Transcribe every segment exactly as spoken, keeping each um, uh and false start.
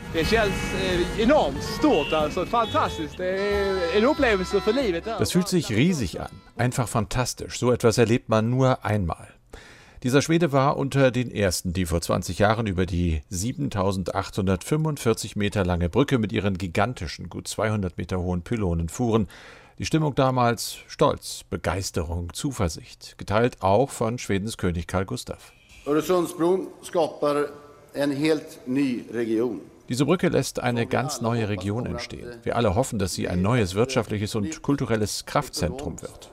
Det känns enormt stort, also fantastisch. Det är en upplevelse för livet. Das fühlt sich riesig an, einfach fantastisch. So etwas erlebt man nur einmal. Dieser Schwede war unter den ersten, die vor zwanzig Jahren über die siebentausendachthundertfünfundvierzig Meter lange Brücke mit ihren gigantischen, gut zweihundert Meter hohen Pylonen fuhren. Die Stimmung damals Stolz, Begeisterung, Zuversicht, geteilt auch von Schwedens König Carl Gustaf. Öresundsbron skapar en helt ny region. Diese Brücke lässt eine ganz neue Region entstehen. Wir alle hoffen, dass sie ein neues wirtschaftliches und kulturelles Kraftzentrum wird.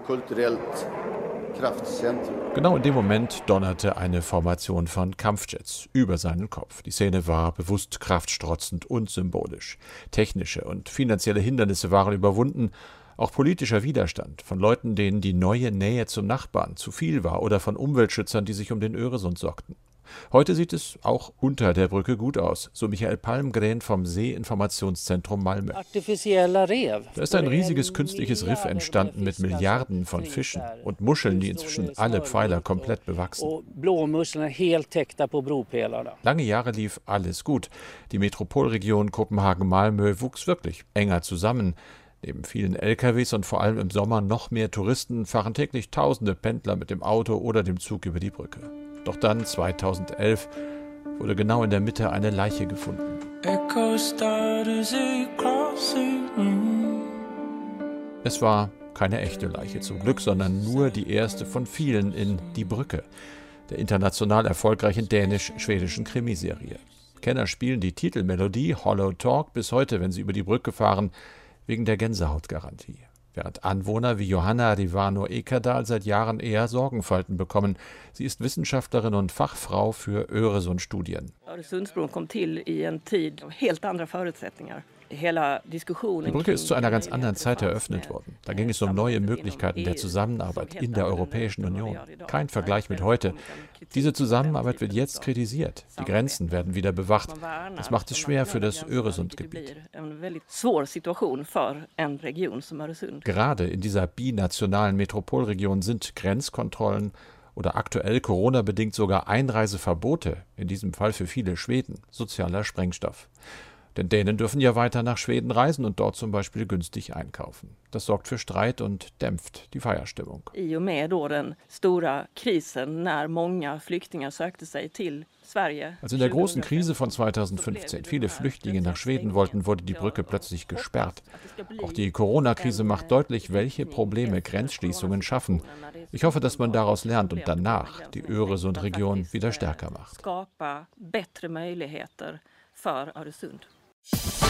Genau in dem Moment donnerte eine Formation von Kampfjets über seinen Kopf. Die Szene war bewusst kraftstrotzend und symbolisch. Technische und finanzielle Hindernisse waren überwunden. Auch politischer Widerstand von Leuten, denen die neue Nähe zum Nachbarn zu viel war, oder von Umweltschützern, die sich um den Öresund sorgten. Heute sieht es auch unter der Brücke gut aus, so Michael Palmgren vom Seeinformationszentrum Malmö. Da ist ein riesiges künstliches Riff entstanden mit Milliarden von Fischen und Muscheln, die inzwischen alle Pfeiler komplett bewachsen. Lange Jahre lief alles gut. Die Metropolregion Kopenhagen-Malmö wuchs wirklich enger zusammen. Neben vielen L K Ws und vor allem im Sommer noch mehr Touristen fahren täglich tausende Pendler mit dem Auto oder dem Zug über die Brücke. Doch dann, zweitausendelf, wurde genau in der Mitte eine Leiche gefunden. Es war keine echte Leiche zum Glück, sondern nur die erste von vielen in Die Brücke, der international erfolgreichen dänisch-schwedischen Krimiserie. Kenner spielen die Titelmelodie Hollow Talk bis heute, wenn sie über die Brücke fahren, wegen der Gänsehautgarantie. Während Anwohner wie Johanna Rivano Ekerdal seit Jahren eher Sorgenfalten bekommen. Sie ist Wissenschaftlerin und Fachfrau für Öresundsstudien. Öresundsbron kom till i en tid av helt andra förutsättningar. Die Brücke ist zu einer ganz anderen Zeit eröffnet worden. Da ging es um neue Möglichkeiten der Zusammenarbeit in der Europäischen Union. Kein Vergleich mit heute. Diese Zusammenarbeit wird jetzt kritisiert. Die Grenzen werden wieder bewacht. Das macht es schwer für das Öresundgebiet. Gerade in dieser binationalen Metropolregion sind Grenzkontrollen oder aktuell Corona-bedingt sogar Einreiseverbote, in diesem Fall für viele Schweden, sozialer Sprengstoff. Denn Dänen dürfen ja weiter nach Schweden reisen und dort zum Beispiel günstig einkaufen. Das sorgt für Streit und dämpft die Feierstimmung. I och med då den stora krisen, när många flyktingar sökte sig till Sverige. Als in der großen Krise von zweitausendfünfzehn viele Flüchtlinge nach Schweden wollten, wurde die Brücke plötzlich gesperrt. Auch die Corona-Krise macht deutlich, welche Probleme Grenzschließungen schaffen. Ich hoffe, dass man daraus lernt und danach die Öresundregion wieder stärker macht. Skapa bättre möjligheter för Öresund.